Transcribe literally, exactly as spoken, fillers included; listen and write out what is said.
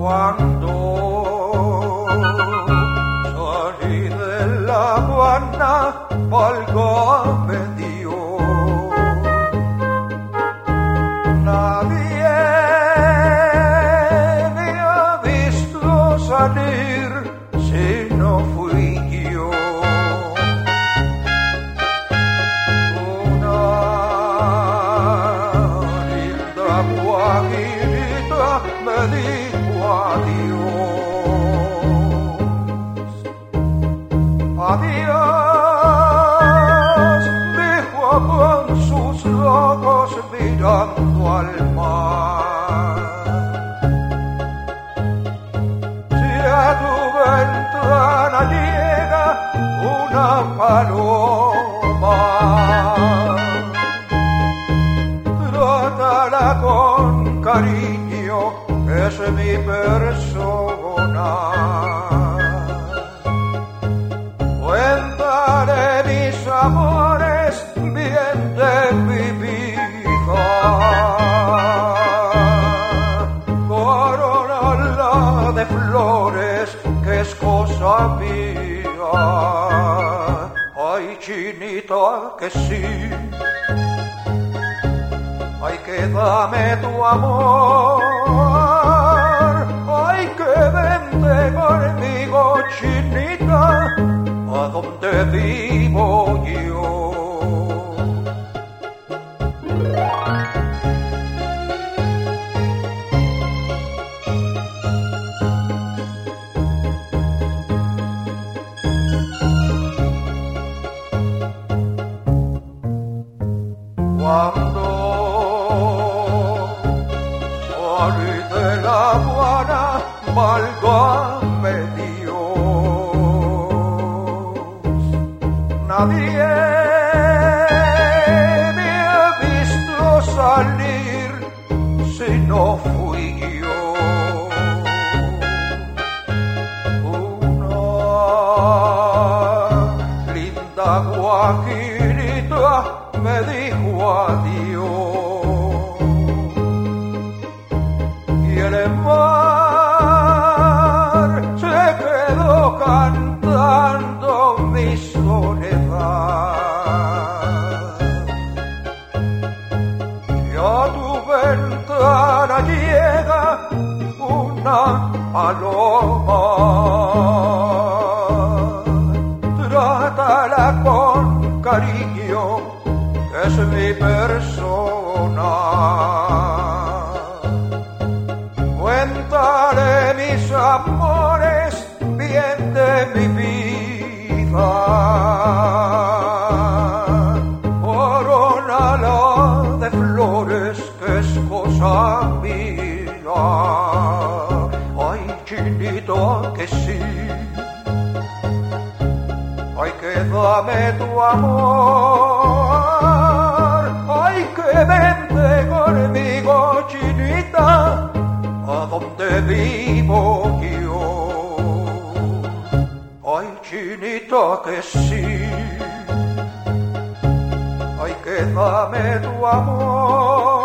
Cuando salí de La Habana, válgame Dios, nadie me ha visto salir si no fui yo. Una linda guajirita me dijo adiós, adiós, dijo con sus ojos mirando al mar. Si a tu ventana llega una paloma, trátala con cariño, es mi persona. Cuéntale mis amores bien de mi vida, corona de flores que es cosa mía. Ay, chinita, que sí, ay, que dame tu amor, ay, que vente conmigo, chinita, a donde vivo yo. Cuando salí de La Habana, válgame Dios, nadie me ha visto salir si no fui yo. Una linda guajirita me dijo adiós, y el mar se quedó cantando mi soledad. Y a tu ventana llega una paloma, trátala con cariño, es mi persona. Cuéntale mis amores bien de mi vida, corónala de flores que es cosa mía. Ay, chinito, que sí, ay, que dame tu amor, ay, que vente conmigo, chinita, a donde vivo yo. Ay, chinita, que sí, ay, que dame tu amor.